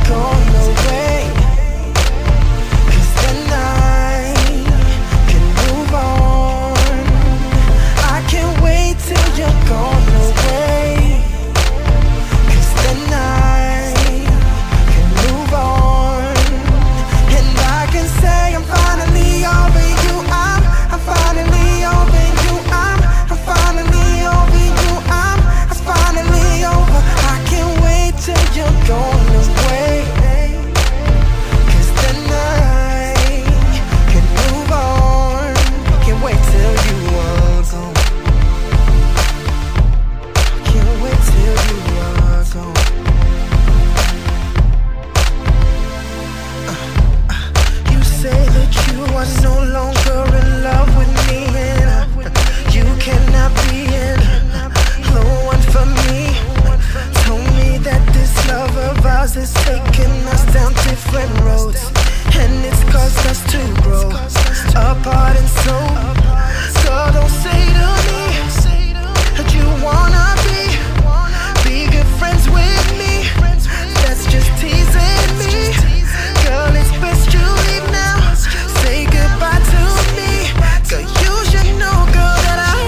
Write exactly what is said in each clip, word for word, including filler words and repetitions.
gone away, 'cause then I can move on. I can't wait till you're gone away, 'cause then I can move on. And I can say I'm finally over you. I'm, I'm finally over you. I'm, I'm finally over you. I'm, I'm finally over. I can't wait till you're gone away, 'cause then I can move on. Can't wait till you are gone. Can't wait till you are gone. You say that you are no longer in love with me, and uh, you cannot be in the one for me. Told me that this love of ours is taking us down different roads, and it's caused us to grow apart and so. So don't say to me that you wanna be be good friends with me. That's just teasing me. Girl, it's best you leave now. Say goodbye to me. Girl, you should know, girl, that I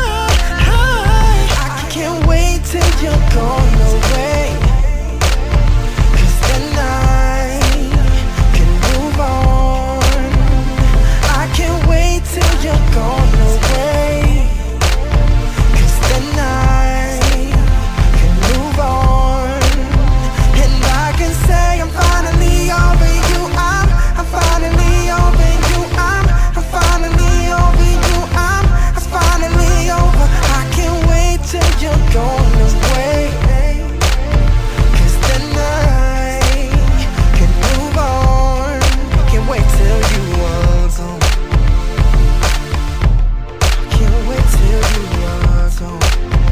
I can't wait till you're gone away, 'cause then I can move on. I can't wait till you're gone away, 'cause then I can move on. And I can say I'm finally over you. I'm, I'm finally over you. I'm, I'm finally over you. I'm, I'm finally over. I can't wait till you're gone away, 'cause then I can move on. Can't wait till you are gone. Can't wait till you are gone.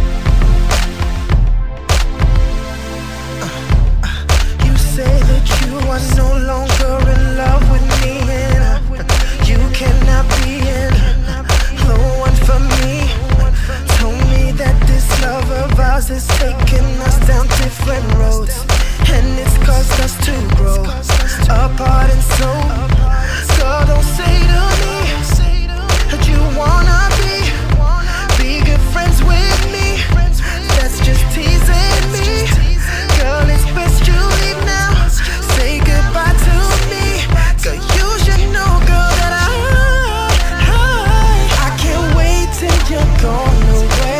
You say that you are no longer in love with me, and uh, you cannot be in the one for me. Told me that this love of ours is taking us down different roads, and it's caused us to grow apart and so. So don't say to me that you wanna be be good friends with me. That's just teasing me. Girl, it's best you leave now. Say goodbye to me. Girl, you should know, girl, that I I can't wait till you're gone away,